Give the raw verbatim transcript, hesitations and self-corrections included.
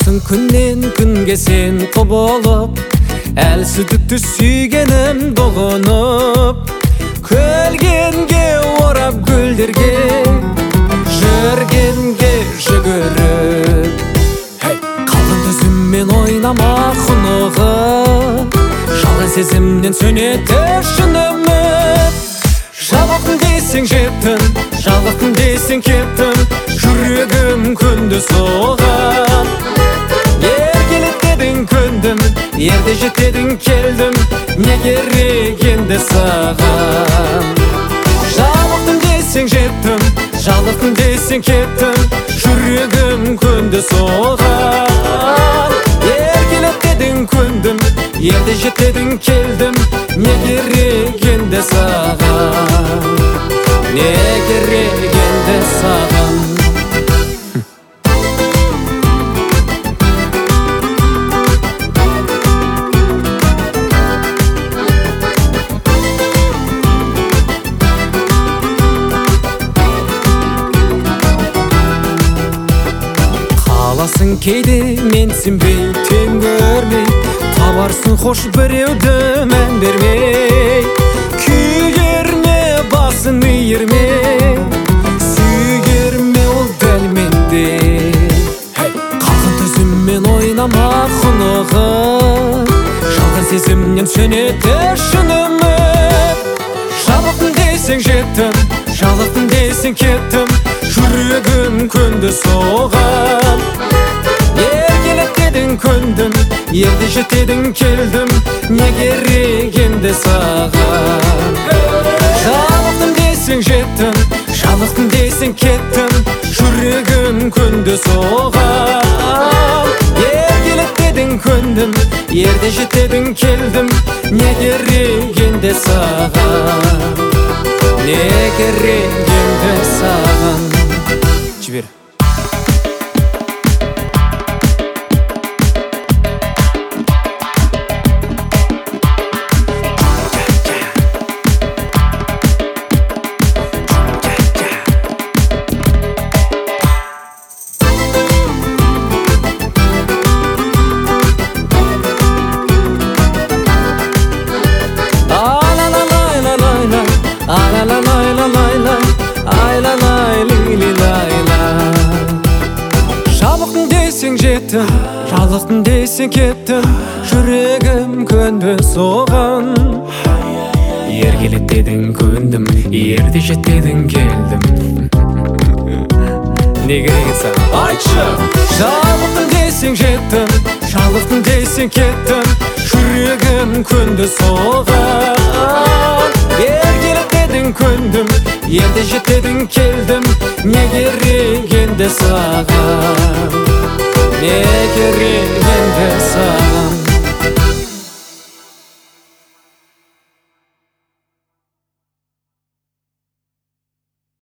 Қаласың күннен күнге сен құбылып, әлсіздікті сүйгенім доғынып, көлгенге орап гүлдерге, жүргенге жүгіріп. Қалған төзіммен ойнама құнығы, жалған сезімнен сөнеді шын үміт. Жалықтым дейсің жеттім, жалықтым дейсің кеттім, жүрегім күнді соғам. Еркелет дедің көндім, ерде жетедің келдім, не керек енді саған. Жалықтым дейсің жеттім, жалықтым дейсің кеттім, жүрегім күнді соғам. Еркелет дедің көндім, ерде жетедің келдім, не керек енді саған, не керек енді саған. Қаласың кейде менсінбей, тең көрмей, табарсың хош біреуді мән бермей. Күйгерме басын үйірме, сүйгерме ол дәл мендей. Қалған төзіммен ойнама құнығы, жалған сезімнен сөнеді шын үміт. Жалықтым дейсің жеттім, жалықтым дейсің кеттім, жүрегім күнді соғам. Еркелет дедің көндім, ерде жетедің келдім, не керек енді саған. Жалықтым дейсің жеттім, жалықтым дейсің кеттім, жүрегім күнді соғам. Еркелет дедің көндім, ерде жетедің келдім, не керек енді саған, не керек енді саған. Жібер. Жалықтым дейсің жеттім, жалықтым дейсің кеттім, жүрегім көнді соған. Еркелет дедің көндім, ерде жетедің келдім, не керек саған? Айтшы! Жалықтым дейсің жеттім, жалықтым дейсің кеттім, жүрегім көнді соған. Еркелет дедің көндім, ерде жетедің келдім, не керек енді саған, не керек енді саған.